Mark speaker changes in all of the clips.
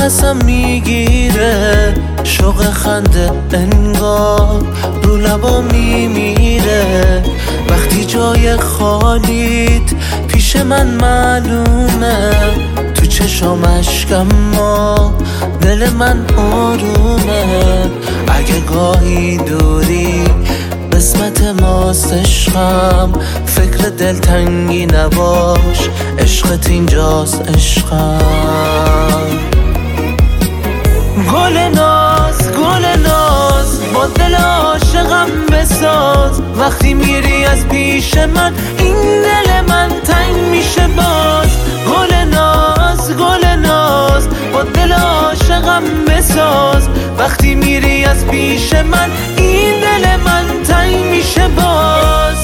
Speaker 1: نفسم میگیره، شوق خنده انگار رو لبا میمیره. وقتی جای خالیت پیش من معلومه، تو چشام اشکم ما دل من آرومه. اگه گاهی دوری قسمت ماست عشقم، فکر دلتنگی نباش، عشقت اینجاست عشقم. گل ناز با دل عاشقم بساز، وقتی میری از پیش من این دل من تنگ میشه باز. گل ناز با دل عاشقم بساز، وقتی میری از پیش من این دل من تنگ میشه باز.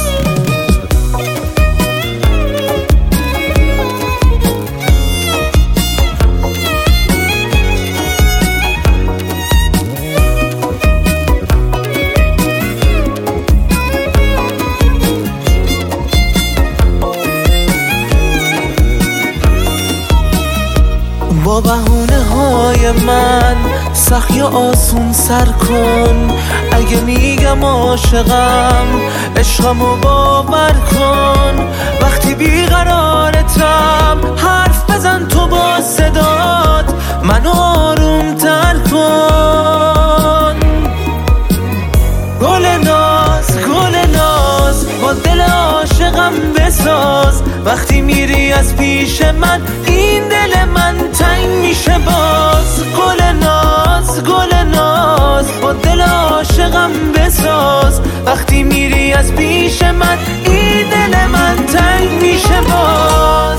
Speaker 1: با بهونه های من سخت یا آسون سر کن، اگه میگم عاشقم عشقمو باور کن. وقتی بیقرارتم حرف بزن تو با صدات، منو آروم تر کن. گل ناز با دل عاشقم بساز، وقتی میری از پیش من این دل من تنگ میشه باز. گل ناز با دل عاشقم بساز، وقتی میری از پیش من این دل من تنگ میشه باز.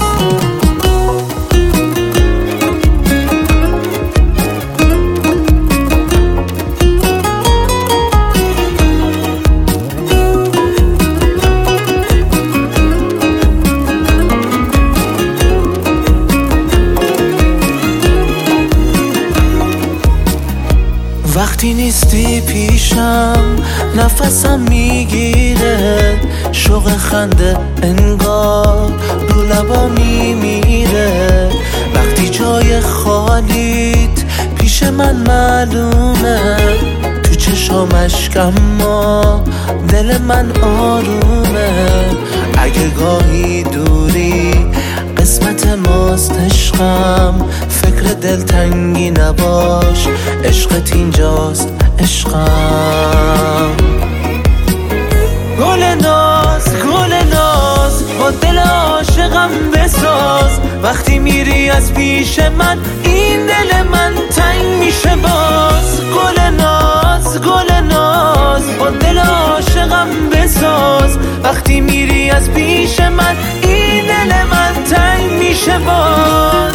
Speaker 1: وقتی نیستی پیشم نفسم میگیره، شوق خنده انگار رو لبا میمیره. وقتی جای خالیت پیش من معلومه، تو چشام اشکم ما دل من آرومه. اگه گاهی دوری قسمت ماست عشقم، فکر دلتنگی نباش، عشقت اینجاست عشقم. گل ناز با دل عاشقم بساز، وقتی میری از پیش من این دل من تنگ میشه باز. گل ناز با دل عاشقم بساز، وقتی میری از پیش من این دل من تنگ میشه باز.